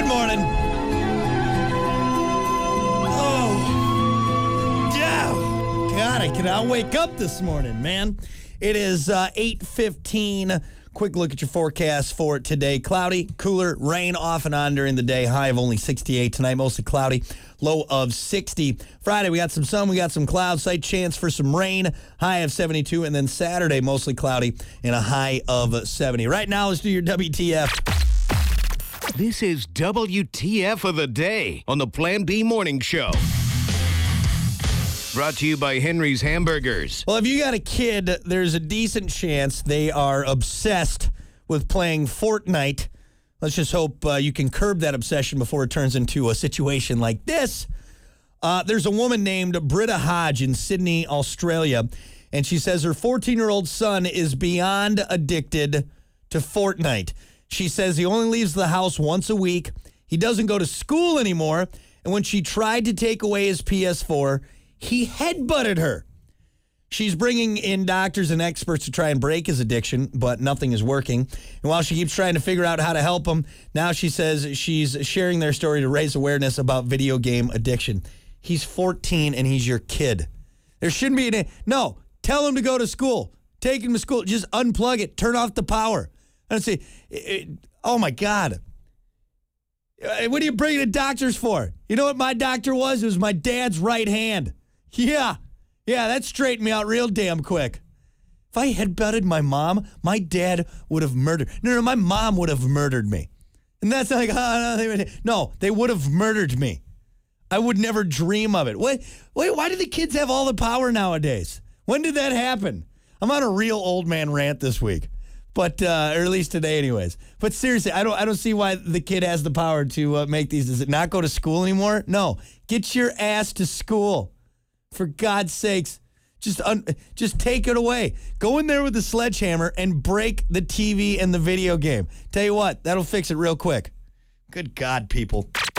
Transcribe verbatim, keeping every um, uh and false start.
Good morning. Oh, yeah. God, I cannot wake up this morning, man. It is uh, eight fifteen. Quick look at your forecast for today. Cloudy, cooler, rain off and on during the day. High of only sixty-eight tonight, mostly cloudy. Low of sixty. Friday, we got some sun, we got some clouds. Slight chance for some rain. High of seventy-two. And then Saturday, mostly cloudy and a high of seventy. Right now, let's do your W T F. This is W T F of the day on the Plan B Morning Show. Brought to you by Henry's Hamburgers. Well, if you got a kid, there's a decent chance they are obsessed with playing Fortnite. Let's just hope uh, you can curb that obsession before it turns into a situation like this. Uh, there's a woman named Britta Hodge in Sydney, Australia, and she says her fourteen-year-old son is beyond addicted to Fortnite. She says he only leaves the house once a week. He doesn't go to school anymore, and when she tried to take away his P S four, he headbutted her. She's bringing in doctors and experts to try and break his addiction, but nothing is working. And while she keeps trying to figure out how to help him, now she says she's sharing their story to raise awareness about video game addiction. He's fourteen and he's your kid. There shouldn't be any... No, tell him to go to school. Take him to school. Just unplug it. Turn off the power. I don't see... It, oh, my God. What are you bringing the doctors for? You know what my doctor was? It was my dad's right hand. Yeah. Yeah, that straightened me out real damn quick. If I had butted my mom, my dad would have murdered. No, no, my mom would have murdered me. And that's not like, oh, no, no, they would have murdered me. I would never dream of it. Wait, wait, why do the kids have all the power nowadays? When did that happen? I'm on a real old man rant this week. But, uh, or at least today anyways. But seriously, I don't I don't see why the kid has the power to uh, make these. Does it not go to school anymore? No. Get your ass to school. For God's sakes. Just un- just take it away. Go in there with the sledgehammer and break the T V and the video game. Tell you what, that'll fix it real quick. Good God, people.